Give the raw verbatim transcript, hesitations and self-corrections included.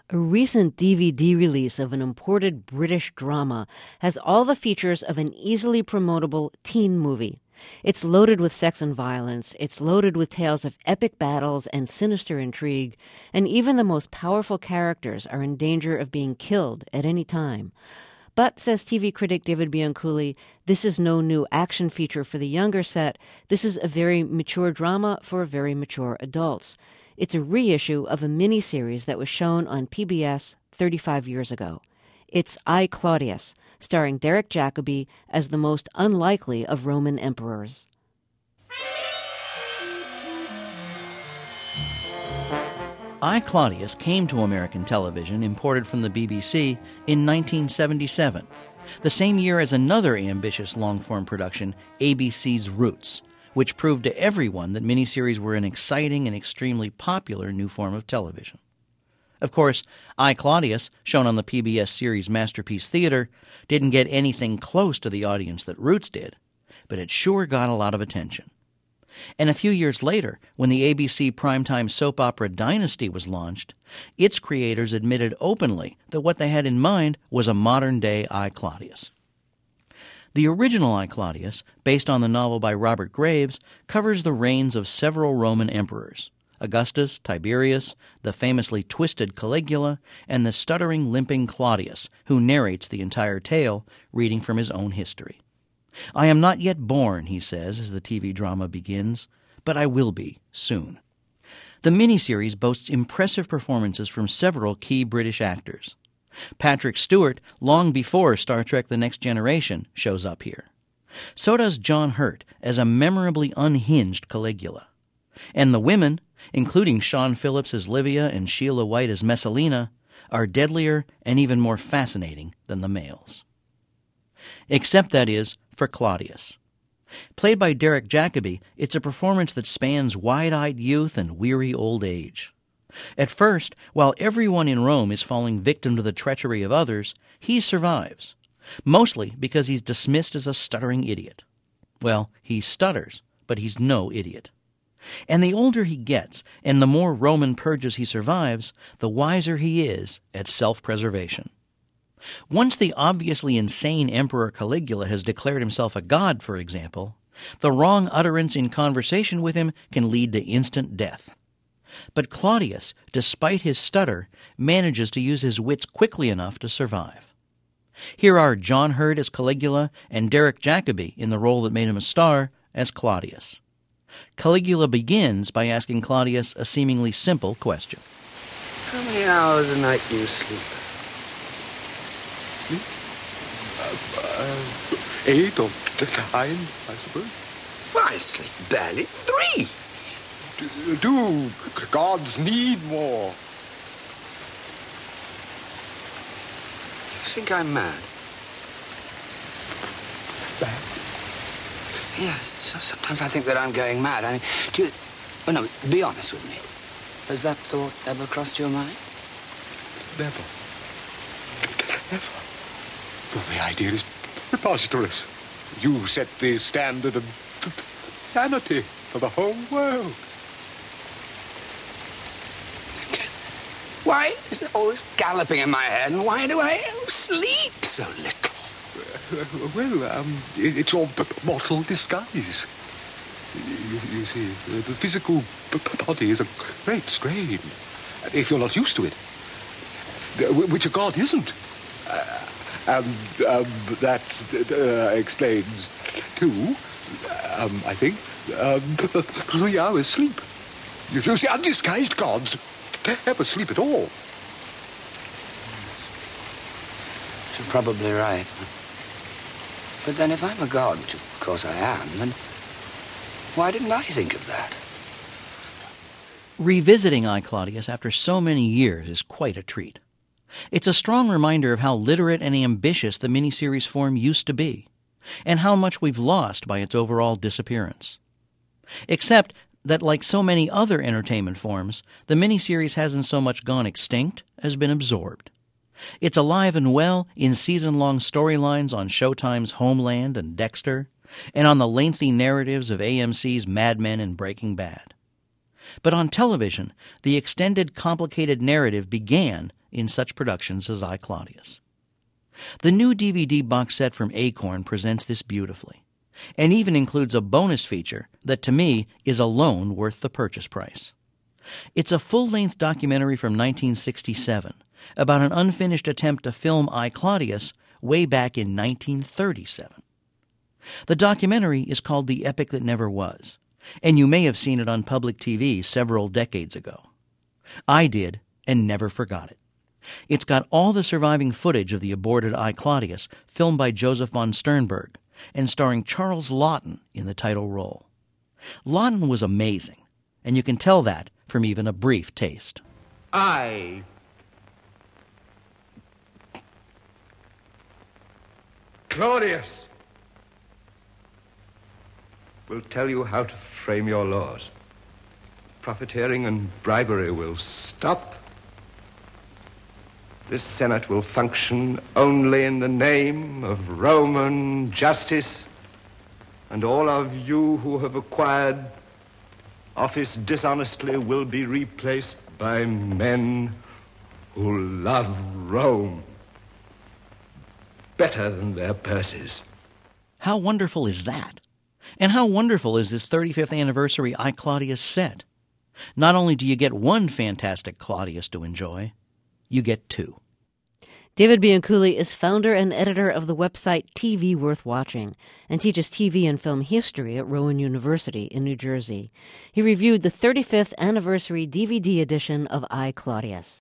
A recent D V D release of an imported British drama has all the features of an easily promotable teen movie. It's loaded with sex and violence, it's loaded with tales of epic battles and sinister intrigue, and even the most powerful characters are in danger of being killed at any time. But, says T V critic David Bianculli, this is no new action feature for the younger set. This is a very mature drama for very mature adults. It's a reissue of a miniseries that was shown on P B S thirty-five years ago. It's I, Claudius, starring Derek Jacobi as the most unlikely of Roman emperors. I, Claudius came to American television, imported from the B B C, in nineteen seventy-seven, the same year as another ambitious long-form production, A B C's Roots, which proved to everyone that miniseries were an exciting and extremely popular new form of television. Of course, I, Claudius, shown on the P B S series Masterpiece Theater, didn't get anything close to the audience that Roots did, but it sure got a lot of attention. And a few years later, when the A B C primetime soap opera Dynasty was launched, its creators admitted openly that what they had in mind was a modern-day I, Claudius. The original I, Claudius, based on the novel by Robert Graves, covers the reigns of several Roman emperors, Augustus, Tiberius, the famously twisted Caligula, and the stuttering, limping Claudius, who narrates the entire tale, reading from his own history. I am not yet born, he says, as the T V drama begins, but I will be soon. The miniseries boasts impressive performances from several key British actors. Patrick Stewart, long before Star Trek The Next Generation, shows up here. So does John Hurt as a memorably unhinged Caligula. And the women, including Sean Phillips as Livia and Sheila White as Messalina, are deadlier and even more fascinating than the males. Except, that is, for Claudius. Played by Derek Jacobi, it's a performance that spans wide-eyed youth and weary old age. At first, while everyone in Rome is falling victim to the treachery of others, he survives, mostly because he's dismissed as a stuttering idiot. Well, he stutters, but he's no idiot. And the older he gets, and the more Roman purges he survives, the wiser he is at self-preservation. Once the obviously insane Emperor Caligula has declared himself a god, for example, the wrong utterance in conversation with him can lead to instant death. But Claudius, despite his stutter, manages to use his wits quickly enough to survive. Here are John Hurt as Caligula and Derek Jacobi, in the role that made him a star, as Claudius. Caligula begins by asking Claudius a seemingly simple question. How many hours a night do you sleep? Sleep? Uh, uh, eight or nine, I suppose. Well, I sleep barely three. Do, do gods need more? You think I'm mad? Mad? Yes, so sometimes I think that I'm going mad. I mean, do you... Oh, no, be honest with me. Has that thought ever crossed your mind? Never. Never. Well, the idea is preposterous. You set the standard of sanity for the whole world. Why is there all this galloping in my head, and why do I sleep so little? Uh, well, um, it, it's all b- mortal disguise. You, you see, the physical b- body is a great strain, if you're not used to it, which a god isn't. Uh, and um, that uh, explains, too, um, I think, um, three hours sleep. You see, undisguised gods never sleep at all. You're probably right. But then if I'm a god, which of course I am, then why didn't I think of that? Revisiting I, Claudius after so many years is quite a treat. It's a strong reminder of how literate and ambitious the miniseries form used to be, and how much we've lost by its overall disappearance. Except that, like so many other entertainment forms, the miniseries hasn't so much gone extinct as been absorbed. It's alive and well in season-long storylines on Showtime's Homeland and Dexter, and on the lengthy narratives of A M C's Mad Men and Breaking Bad. But on television, the extended, complicated narrative began in such productions as I, Claudius. The new D V D box set from Acorn presents this beautifully, and even includes a bonus feature that to me is alone worth the purchase price. It's a full-length documentary from nineteen sixty-seven about an unfinished attempt to film I, Claudius way back in nineteen thirty-seven. The documentary is called The Epic That Never Was, and you may have seen it on public T V several decades ago. I did, and never forgot it. It's got all the surviving footage of the aborted I, Claudius, filmed by Joseph von Sternberg, and starring Charles Laughton in the title role. Laughton was amazing, and you can tell that from even a brief taste. I, Claudius, will tell you how to frame your laws. Profiteering and bribery will stop. This Senate will function only in the name of Roman justice, and all of you who have acquired office dishonestly will be replaced by men who love Rome better than their purses. How wonderful is that? And how wonderful is this thirty-fifth anniversary I, Claudius set? Not only do you get one fantastic Claudius to enjoy, you get two. David Bianculli is founder and editor of the website T V Worth Watching and teaches T V and film history at Rowan University in New Jersey. He reviewed the thirty-fifth anniversary D V D edition of I, Claudius.